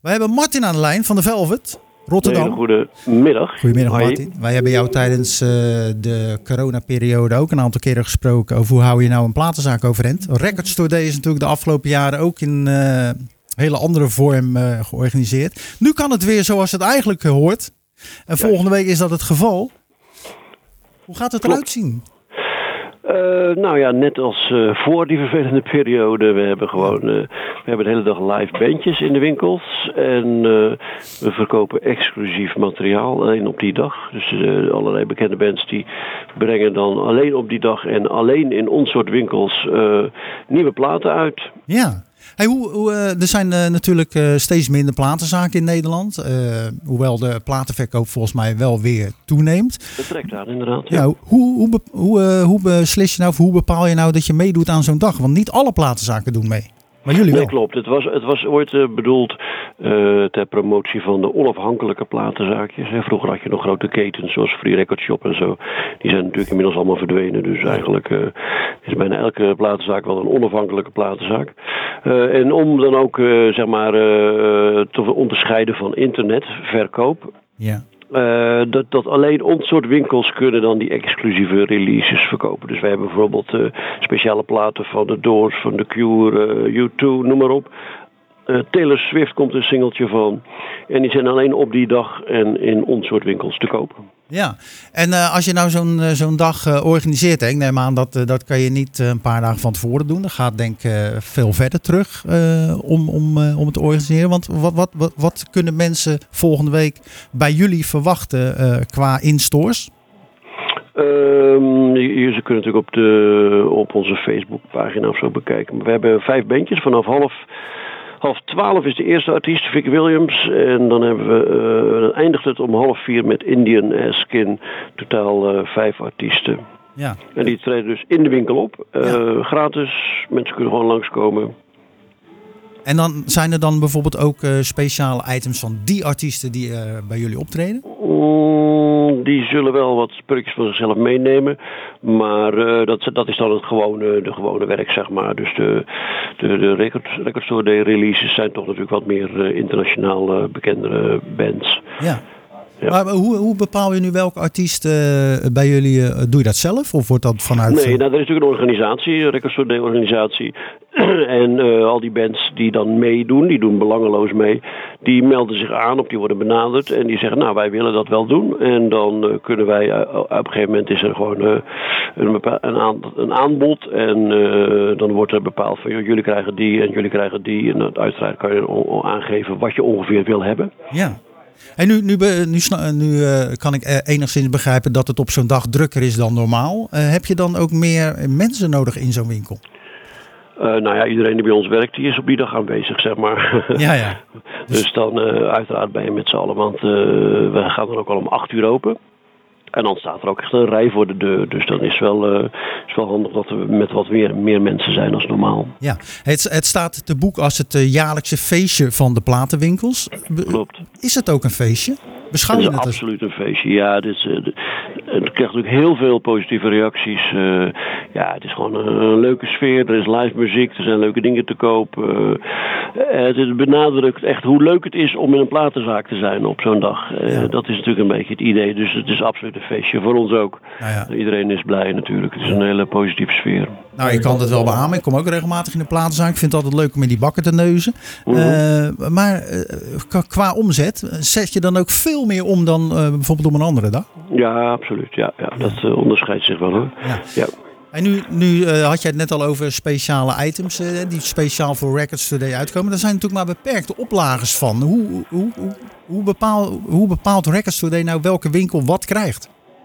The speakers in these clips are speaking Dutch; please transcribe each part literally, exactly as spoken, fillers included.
Wij hebben Martin aan de lijn van de Velvet, Rotterdam. Goedemiddag. Goedemiddag Martin. Wij hebben jou tijdens uh, de coronaperiode ook een aantal keren gesproken over hoe hou je nou een platenzaak overeind. Record Store Day is natuurlijk de afgelopen jaren ook in uh, hele andere vorm uh, georganiseerd. Nu kan het weer zoals het eigenlijk hoort. En volgende week is dat het geval. Hoe gaat het eruit zien? Uh, nou ja, net als uh, voor die vervelende periode. We hebben gewoon uh, we hebben de hele dag live bandjes in de winkels. En uh, we verkopen exclusief materiaal alleen op die dag. Dus uh, allerlei bekende bands die brengen dan alleen op die dag en alleen in ons soort winkels uh, nieuwe platen uit. Ja. Hey, hoe, hoe, uh, er zijn uh, natuurlijk uh, steeds minder platenzaken in Nederland. Uh, hoewel de platenverkoop volgens mij wel weer toeneemt. Dat trekt aan, inderdaad. Ja. Ja, hoe, hoe, hoe, uh, hoe beslis je nou, of hoe bepaal je nou dat je meedoet aan zo'n dag? Want niet alle platenzaken doen mee. Maar jullie wel. Nee, klopt. Het was, het was ooit uh, bedoeld uh, ter promotie van de onafhankelijke platenzaakjes. Hè. Vroeger had je nog grote ketens zoals Free Record Shop en zo. Die zijn natuurlijk inmiddels allemaal verdwenen. Dus eigenlijk uh, is bijna elke platenzaak wel een onafhankelijke platenzaak. Uh, en om dan ook uh, zeg maar uh, te onderscheiden van internetverkoop. Ja. Uh, dat, dat alleen ons soort winkels kunnen dan die exclusieve releases verkopen. Dus wij hebben bijvoorbeeld uh, speciale platen van The Doors, van The Cure, uh, U twee, noem maar op. Uh, Taylor Swift komt een singeltje van. En die zijn alleen op die dag en in ons soort winkels te kopen. Ja, en uh, als je nou zo'n, uh, zo'n dag uh, organiseert, hè, ik neem aan dat uh, dat kan je niet uh, een paar dagen van tevoren doen. Dat gaat denk ik uh, veel verder terug uh, om, om, uh, om het te organiseren. Want wat, wat, wat, wat kunnen mensen volgende week bij jullie verwachten uh, qua in-stores? Um, je, je, ze kunnen natuurlijk op, de, op onze Facebookpagina of zo bekijken. Maar we hebben vijf bandjes vanaf half... Half twaalf is de eerste artiest, Vic Williams. En dan hebben we, uh, dan eindigt het om half vier met Indian Skin. Totaal uh, vijf artiesten. Ja. En die treden dus in de winkel op. Uh, ja. Gratis, mensen kunnen gewoon langskomen. En dan zijn er dan bijvoorbeeld ook uh, speciale items van die artiesten die uh, bij jullie optreden? Mm, die zullen wel wat spulletjes van zichzelf meenemen. Maar uh, dat, dat is dan het gewone, de gewone werk, zeg maar. Dus de, de, de record, record Store Day releases zijn toch natuurlijk wat meer uh, internationaal uh, bekendere bands. Ja. Ja. Maar hoe, hoe bepaal je nu welke artiest uh, bij jullie, uh, doe je dat zelf of wordt dat vanuit... Nee, nou, er is natuurlijk een organisatie, een Record Store Day organisatie. En uh, al die bands die dan meedoen, die doen belangeloos mee, die melden zich aan of die worden benaderd en die zeggen, nou wij willen dat wel doen. En dan uh, kunnen wij, uh, op een gegeven moment is er gewoon uh, een, bepaal, een, aan, een aanbod en uh, dan wordt er bepaald van, joh, jullie krijgen die en jullie krijgen die. En uiteraard kan je on, aangeven wat je ongeveer wil hebben. Ja. En nu, nu, nu, nu uh, kan ik enigszins begrijpen dat het op zo'n dag drukker is dan normaal. Uh, heb je dan ook meer mensen nodig in zo'n winkel? Uh, nou ja, iedereen die bij ons werkt, die is op die dag aanwezig, zeg maar. Ja, ja. Dus, dus dan uh, uiteraard ben je met z'n allen, want uh, we gaan dan ook al om acht uur open. En dan staat er ook echt een rij voor de deur. Dus dan is wel, uh, is wel handig dat we met wat meer, meer mensen zijn als normaal. Ja, het, het staat te boek als het uh, jaarlijkse feestje van de platenwinkels. Klopt. Is het ook een feestje? Beschouw je het? Het is absoluut een feestje. Ja, het, is, uh, het krijgt natuurlijk heel veel positieve reacties. Uh, ja, het is gewoon een, een leuke sfeer. Er is live muziek, er zijn leuke dingen te koop. Uh, het benadrukt echt hoe leuk het is om in een platenzaak te zijn op zo'n dag. Uh, ja. Dat is natuurlijk een beetje het idee. Dus het is absoluut een feestje. Voor ons ook. Nou ja. Iedereen is blij natuurlijk. Het is een hele positieve sfeer. Nou, ik kan het wel beamen. Ik kom ook regelmatig in de platenzaak. Ik vind het altijd leuk om in die bakken te neuzen. Mm-hmm. Uh, maar uh, qua omzet, zet je dan ook veel meer om dan uh, bijvoorbeeld op een andere dag? Ja, absoluut. Ja, ja. Dat uh, onderscheidt zich wel hoor. Ja. Ja. En nu, nu uh, had jij het net al over speciale items uh, die speciaal voor Record Store Day uitkomen. Daar zijn natuurlijk maar beperkte oplagers van. Hoe, hoe, hoe, hoe, bepaal, hoe bepaalt Record Store Day nou welke winkel wat krijgt?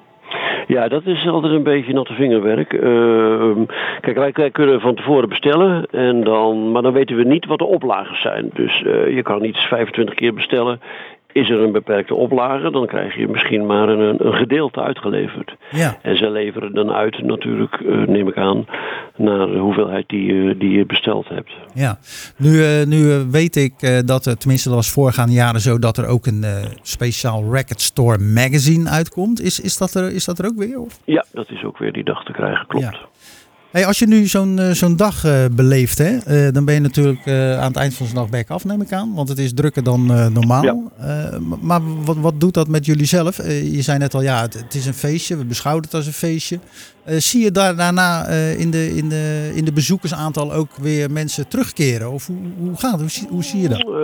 Ja, dat is altijd een beetje natte vingerwerk. Uh, kijk, wij, wij kunnen van tevoren bestellen, en dan, maar dan weten we niet wat de oplagers zijn. Dus uh, je kan niet vijfentwintig keer bestellen. Is er een beperkte oplage, dan krijg je misschien maar een, een gedeelte uitgeleverd. Ja. En ze leveren dan uit natuurlijk, uh, neem ik aan, naar de hoeveelheid die, uh, die je besteld hebt. Ja, nu, uh, nu uh, weet ik uh, dat, uh, tenminste dat was voorgaande jaren zo, dat er ook een uh, speciaal Record Store magazine uitkomt. Is, is, dat er, is dat er ook weer? Of? Ja, dat is ook weer die dag te krijgen, klopt. Ja. Hey, als je nu zo'n uh, zo'n dag uh, beleeft, hè, uh, dan ben je natuurlijk uh, aan het eind van de dag back af, neem ik aan. Want het is drukker dan uh, normaal. Ja. Uh, maar wat, wat doet dat met jullie zelf? Uh, je zei net al, ja, het, het is een feestje. We beschouwen het als een feestje. Uh, zie je daar daarna uh, in, de, in, de, in de bezoekersaantal ook weer mensen terugkeren? Of hoe, hoe gaat het? Hoe, zie, hoe zie je dat?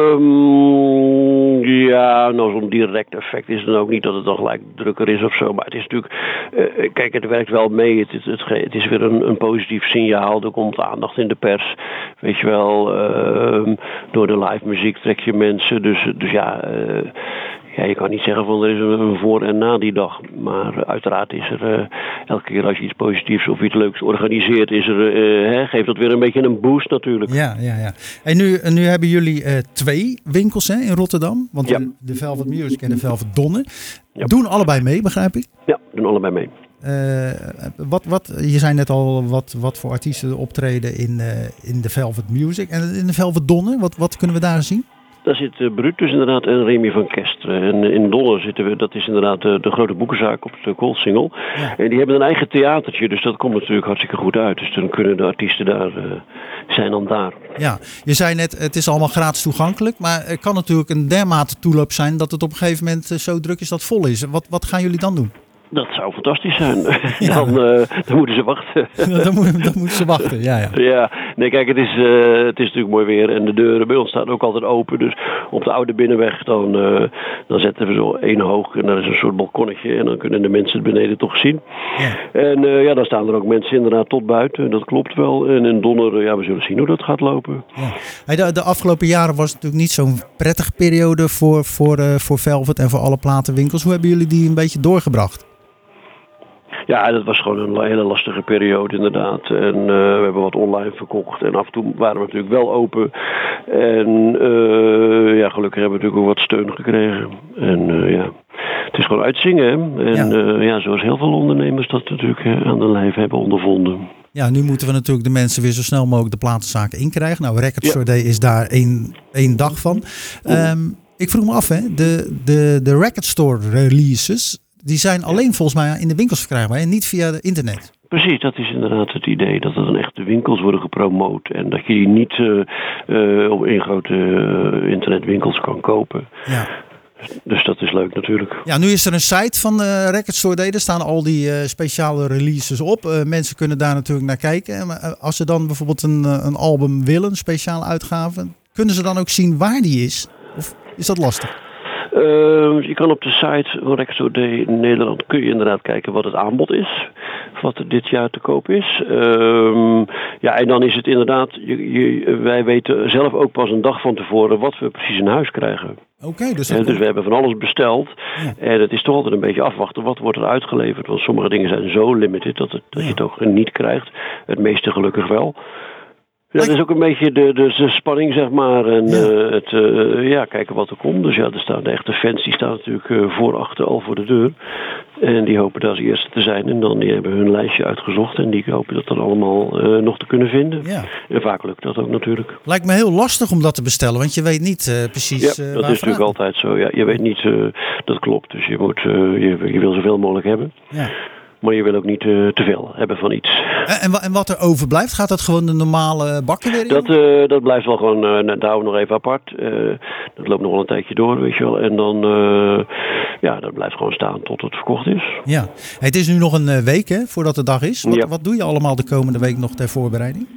Um, ja, nou zo'n direct effect is dan ook niet dat het dan gelijk drukker is of zo. Maar het is natuurlijk, uh, kijk, het werkt wel mee. Het, het, het, het is weer een, een positief signaal. Er komt aandacht in de pers. Weet je wel, uh, door de live muziek trek je mensen. Dus, dus ja... Uh, Ja, je kan niet zeggen van er is een voor en na die dag. Maar uiteraard is er uh, elke keer als je iets positiefs of iets leuks organiseert, is er, uh, hè, geeft dat weer een beetje een boost natuurlijk. Ja, ja, ja. En nu, nu hebben jullie uh, twee winkels, hè, in Rotterdam. Want ja. de Velvet Music en de Velvet Donne. Ja. Doen allebei mee, begrijp ik? Ja, doen allebei mee. Uh, wat, wat, je zei net al wat, wat voor artiesten optreden in, uh, in de Velvet Music en in de Velvet Donne. Wat, wat kunnen we daar zien? Daar zit uh, Brutus inderdaad en Remy van Kesteren. En in Donner zitten we, dat is inderdaad de, de grote boekenzaak op de Koolsingel. Ja. En die hebben een eigen theatertje, dus dat komt natuurlijk hartstikke goed uit. Dus dan kunnen de artiesten daar, uh, zijn dan daar. Ja, je zei net, het is allemaal gratis toegankelijk. Maar er kan natuurlijk een dermate toeloop zijn dat het op een gegeven moment uh, zo druk is dat het vol is. Wat, wat gaan jullie dan doen? Dat zou fantastisch zijn. Ja. Dan, uh, dan moeten ze wachten. dan, moet, dan moeten ze wachten, ja. Ja, ja. Nee, kijk, het is, uh, het is natuurlijk mooi weer. En de deuren bij ons staan ook altijd open. Dus op de oude binnenweg, dan, uh, dan zetten we zo één hoog. En daar is een soort balkonnetje. En dan kunnen de mensen het beneden toch zien. Ja. En uh, ja, dan staan er ook mensen inderdaad tot buiten. Dat klopt wel. En in Donner, ja, we zullen zien hoe dat gaat lopen. Ja. Hey, de, de afgelopen jaren was het natuurlijk niet zo'n prettige periode voor, voor, uh, voor Velvet en voor alle platenwinkels. Hoe hebben jullie die een beetje doorgebracht? Ja, dat was gewoon een hele lastige periode inderdaad. En uh, we hebben wat online verkocht. En af en toe waren we natuurlijk wel open. En uh, ja, gelukkig hebben we natuurlijk ook wat steun gekregen. En uh, ja, het is gewoon uitzingen. Hè? En ja. Uh, ja, zoals heel veel ondernemers dat natuurlijk uh, aan de lijf hebben ondervonden. Ja, nu moeten we natuurlijk de mensen weer zo snel mogelijk de platenzaken inkrijgen. Nou, Record Store Day is daar één, één dag van. Um, ik vroeg me af, hè, de, de, de Record Store releases... die zijn alleen volgens mij in de winkels verkrijgbaar en niet via het internet. Precies, dat is inderdaad het idee. Dat er dan echt de winkels worden gepromoot. En dat je die niet uh, uh, op één grote uh, internetwinkels kan kopen. Ja. Dus dat is leuk natuurlijk. Ja, nu is er een site van uh, Record Store Day. Daar staan al die uh, speciale releases op. Uh, mensen kunnen daar natuurlijk naar kijken. Maar als ze dan bijvoorbeeld een, een album willen, een speciale uitgave... kunnen ze dan ook zien waar die is? Of is dat lastig? Uh, je kan op de site van Record Store Day in Nederland kun je inderdaad kijken wat het aanbod is. Wat er dit jaar te koop is. Uh, ja, en dan is het inderdaad, je, je, wij weten zelf ook pas een dag van tevoren wat we precies in huis krijgen. Oké, okay, dus, uh, dus we hebben van alles besteld. Ja. En het is toch altijd een beetje afwachten. Wat wordt er uitgeleverd? Want sommige dingen zijn zo limited dat, het, dat ja. je het ook niet krijgt. Het meeste gelukkig wel. Ja, dat is ook een beetje de, de, de spanning, zeg maar. En ja. Uh, het uh, ja, kijken wat er komt. Dus ja, er staan de echte fans, die staan natuurlijk uh, voor, achter, al voor de deur. En die hopen daar als eerste te zijn. En dan die hebben hun lijstje uitgezocht. En die hopen dat dan allemaal uh, nog te kunnen vinden. Ja. En vaak lukt dat ook natuurlijk. Lijkt me heel lastig om dat te bestellen. Want je weet niet uh, precies Ja, uh, dat is natuurlijk altijd zo. Ja, je weet niet, uh, dat klopt. Dus je, moet, uh, je, je wil zoveel mogelijk hebben. Ja. Maar je wil ook niet uh, te veel hebben van iets. En, en wat er overblijft, gaat dat gewoon de normale bakken weer in? Dat, uh, dat blijft wel gewoon, uh, dat houden we nog even apart. Uh, dat loopt nog wel een tijdje door, weet je wel. En dan, uh, ja, dat blijft gewoon staan tot het verkocht is. Ja, het is nu nog een uh, week hè, voordat de dag is. Wat, ja. wat doe je allemaal de komende week nog ter voorbereiding?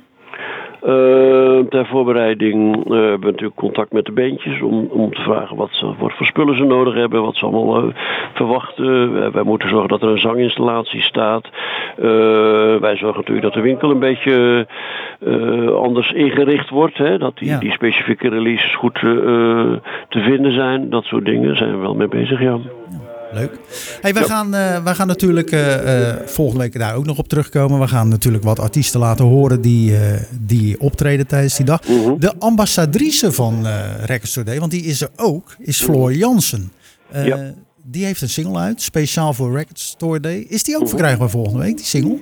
Uh, ter voorbereiding uh, hebben we natuurlijk contact met de bandjes om, om te vragen wat, ze, wat voor spullen ze nodig hebben, wat ze allemaal uh, verwachten. Uh, wij moeten zorgen dat er een zanginstallatie staat. Uh, wij zorgen natuurlijk dat de winkel een beetje uh, anders ingericht wordt. Hè? Dat die, ja. die specifieke releases goed uh, te vinden zijn. Dat soort dingen zijn we wel mee bezig, ja. ja. Leuk. Hey, wij, ja. gaan, uh, wij gaan natuurlijk uh, uh, volgende week daar ook nog op terugkomen. We gaan natuurlijk wat artiesten laten horen die, uh, die optreden tijdens die dag. Uh-huh. De ambassadrice van uh, Record Store Day, want die is er ook, is Floor Jansen. Uh, ja. Die heeft een single uit, speciaal voor Record Store Day. Is die ook uh-huh. verkrijgbaar volgende week, die single?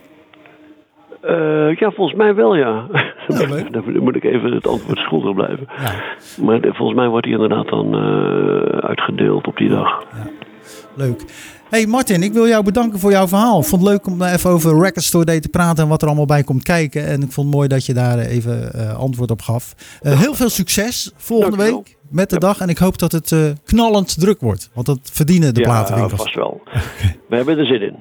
Uh, ja, volgens mij wel, ja. ja dan moet ik even het antwoord schuldig blijven. Ja. Maar volgens mij wordt die inderdaad dan uh, uitgedeeld op die dag. Ja. Leuk. Hey Martin, ik wil jou bedanken voor jouw verhaal. Ik vond het leuk om even over Record Store Day te praten en wat er allemaal bij komt kijken. En ik vond het mooi dat je daar even uh, antwoord op gaf. Uh, heel veel succes volgende Dankjewel. week met de ja. dag. En ik hoop dat het uh, knallend druk wordt. Want dat verdienen de ja, platenwinkels. Ja, vast wel. We hebben er zin in.